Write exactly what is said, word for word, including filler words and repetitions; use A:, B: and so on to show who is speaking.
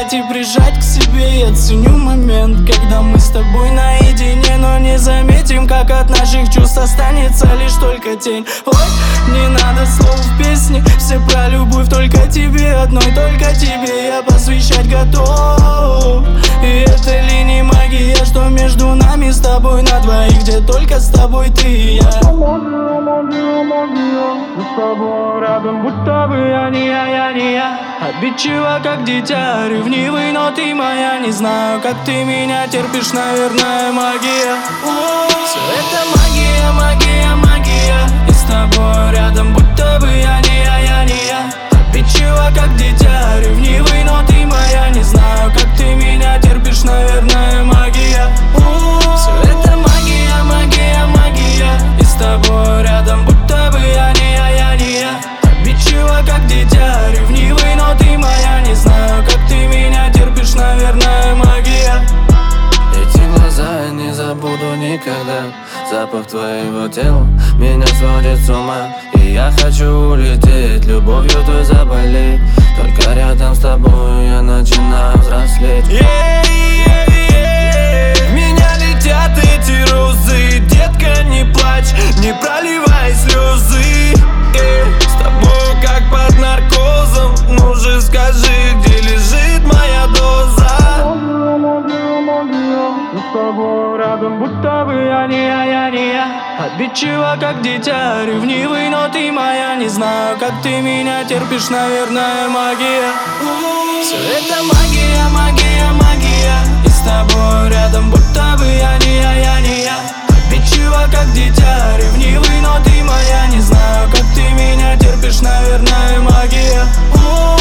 A: обнять и прижать к себе. Я ценю момент, когда мы с тобой наедине, но не заметим, как от наших чувств останется лишь только тень. Ой, не надо слов в песне, все про любовь, только тебе одной, только тебе я посвящать готов. И это ли не магия, что между нами с тобой на двоих, где только с тобой ты и я. Магия, магия, магия, мы с тобой рядом, будто бы я не я, я не я. Обидчива, как дитя, ревнивый, но ты моя. Не знаю, как ты меня терпишь, наверное, магия. Все это магия, магия, магия. И с тобой рядом, будто бы я не я, я не я. Обидчива, как дитя, ревнивый, но ты моя. Не знаю, как ты меня терпишь, наверное, магия. Все это магия, магия, магия. И с тобой рядом, будто бы я не я, я не я. Обидчива, как дитя, ревнивый, но ты моя. Не знаю, как ты меня терпишь, наверное, магия.
B: Эти глаза я не забуду никогда. Запах твоего тела меня сводит с ума. И я хочу улететь, любовью той заболеть. Только рядом с тобой я начинаю взрослеть.
A: yeah, yeah, yeah.
B: В меня летят эти розы. Детка, не плачь, не проливай слезы. yeah. С тобой как под наркозом. Ну же скажи, где лежит моя доза.
A: С тобой рядом, будто бы я не я, я не я. Обидчива, как дитя, ревнивый, но ты моя. Не знаю, как ты меня терпишь, наверное, магия. Все это магия, магия, магия. И с тобой рядом, будто бы я не я, я не я. Обидчива, как дитя, ревнивый, но ты моя. Не знаю, как ты меня терпишь, наверное, магия.